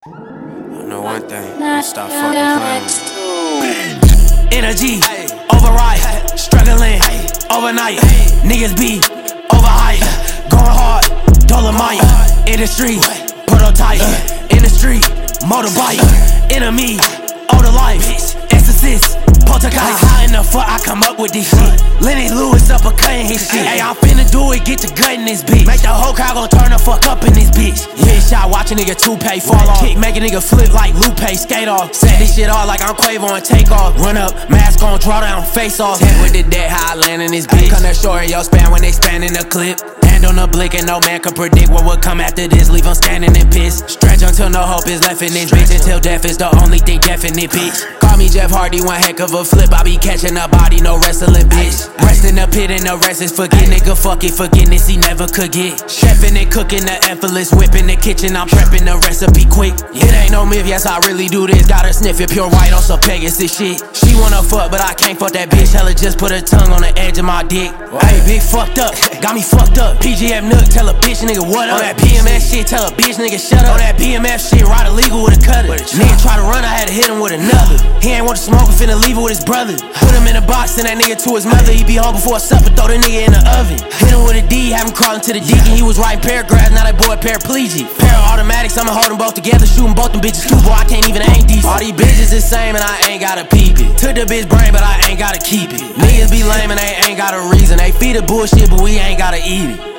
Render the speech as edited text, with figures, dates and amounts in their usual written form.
I know one thing, stop fucking playing. Energy, override, struggling, overnight. Niggas be overhyped, going hard, Dolomite. Industry, prototype. In the street, motorbike. Enemy, older life. Exorcist, poltergeist. How in the fuck I come up with this shit? Lenny Lewis uppercutting his shit. Hey, I'm finna do it, get your gut in this bitch. Make the whole crowd gon' turn the fuck up in this bitch. Headshot, watch a nigga toupee fall off. Kick, make a nigga flip like Lupe, skate off. Set this shit off like I'm Quavo and take off. Run up, mask on, draw down, face off. Head with the dead, how I land in this bitch. Come that short in your span when they span in the clip. Hand on the blick and no man can predict what will come after this. Leave them standing and piss. Stretch until no hope is left in this bitch. Until death is the only thing definite, bitch. Call me Jeff Hardy, one heck of a flip. I be catching a body, no wrestling, bitch. Rest in the pit and the rest is forget. Nigga, fuck it, forgiveness he never could get. Chefing and cooking, the effortless whip in the kitchen. I'm prepping the recipe quick. It ain't no myth, yes I really do this. Gotta sniff it, pure white on some Pegasus shit. She wanna fuck, but I can't fuck that bitch. Hella just put her tongue on the edge of my dick. Hey, big fucked up, got me fucked up. PGF Nook, tell a bitch nigga what up. On that PMS shit, tell a bitch nigga shut up. On that BMF shit, ride illegal with a cutter. Nigga try to run, I had to hit him with another. He ain't want to smoke, I'm finna leave it with his brother. Put him in a box, send that nigga to his mother. He be home before supper, throw the nigga in the oven. Hit him with a D, have him crawling to the deacon. He was writing paragraphs, now that boy paraplegic. Pair of automatics, I'ma hold them both together. Shooting both them bitches too, boy, I can't even aim decent. All these bitches the same and I ain't gotta peep it. Took the bitch brain, but I ain't gotta keep it. Niggas be lame and they ain't got a reason. They feed the bullshit, but we ain't gotta eat it.